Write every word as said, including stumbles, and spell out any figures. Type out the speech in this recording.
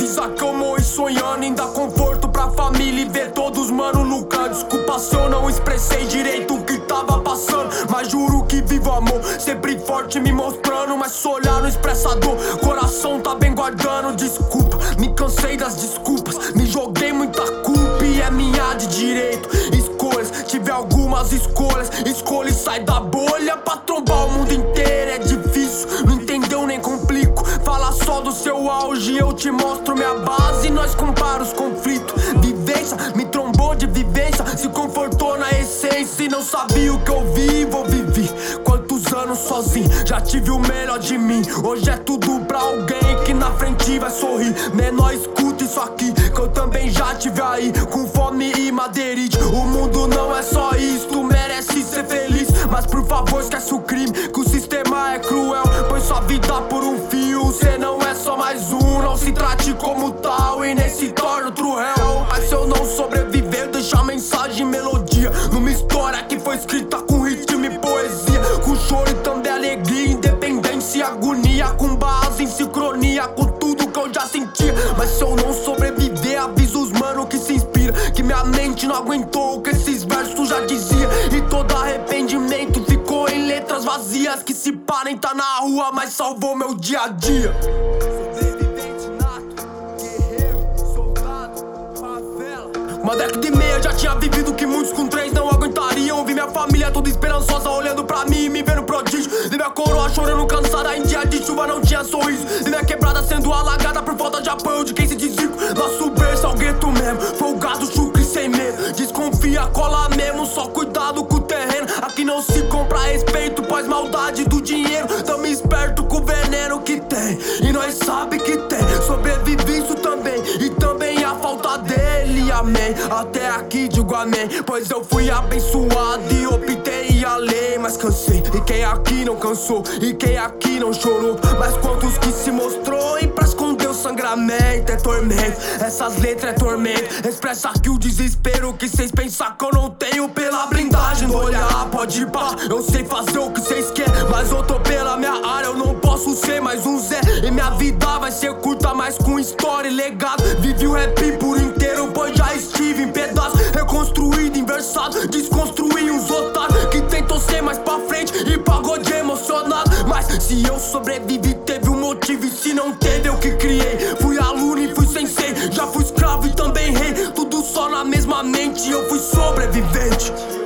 avisa que eu morri sonhando em dar conforto pra família e ver todos mano no canto. Desculpa se eu não expressei direito o que tava passando, mas juro que vivo amor, sempre forte me mostrando. Mas se olhar não expressa dor, coração tá bem guardando. Desculpa, me cansei das desculpas, me joguei muita culpa e é minha de direito. Escolhas, tive algumas escolhas, escolha e sai da bolha pra trombar o mundo inteiro. É difícil, não entendeu nem complico. Fala só do seu auge, eu te mostro minha base. Nós compara os conflitos, vivência, me trombou de vivência, se confortou na essência e não sabia o que eu vivo ou vivi. Quantos anos sozinho, já tive o melhor de mim. Hoje é tudo pra alguém que na frente vai sorrir. Menor, escuta isso aqui, que eu também já tive aí, com fome e madeirite. O mundo não é só isso, tu merece ser feliz. Mas por favor esquece o crime, que o sistema é cruel. Põe sua vida por um fio, cê não é só mais um. Não se trate como tal e nem se torne outro réu. Mas se eu não sobreviver, deixa a mensagem e melodia numa história que foi escrita com ritmo e poesia, com choro e também alegria, independência e agonia, com base em sincronia com tudo que eu já sentia. Mas se eu não sobreviver, avisa os mano que se inspira, que minha mente não aguentou o que esses versos já dizia. E todo arrependimento ficou em letras vazias, que se parem tá na rua, mas salvou meu dia a dia. Sobrevivente nato, guerreiro, soldado, favela. Uma década e meia já tinha vivido que muitos com três não aguentariam. Vi minha família toda esperançosa olhando pra mim e me vendo prodígio. Vi minha coroa chorando cansada em dia de chuva, não tinha sorriso. Vi minha quebrada sendo alagada por falta de apoio de quem se diz rico. Nosso berço é o gueto mesmo, folgado, chucre sem medo. Desconfia, cola mesmo, só cuidado com o terreno. Aqui não se compra respeito, pois maldade do dinheiro. Tamo esperto com o veneno que tem, e nós sabe que tem. Sobrevivi isso também, e também a falta dele, amém. Até aqui digo amém, pois eu fui abençoado e optei a lei. Mas cansei, e quem aqui não cansou, e quem aqui não chorou. Mas quantos que se mostrou e pra esconder o sangramento é tormento. Essas letras é tormento, expressa aqui o desespero que cês pensam que eu não tenho. Pela blindagem do olhar, pode ir pá, eu sei fazer o que cês querem, mas eu tô pela minha área, eu não posso ser mais um Zé. E minha vida vai ser curta, mas com história e legado. Vivi o rap por inteiro, pois já estive em pedaços, reconstruído, inversado, desconstruí uns otários que tentou ser mais pra frente e pagou de emocionado. Mas se eu sobrevivi, teve um motivo, e se não teve, eu que criei. Fui aluno e fui sensei, já fui escravo e também rei. Tudo só na mesma mente, eu fui sobrevivente.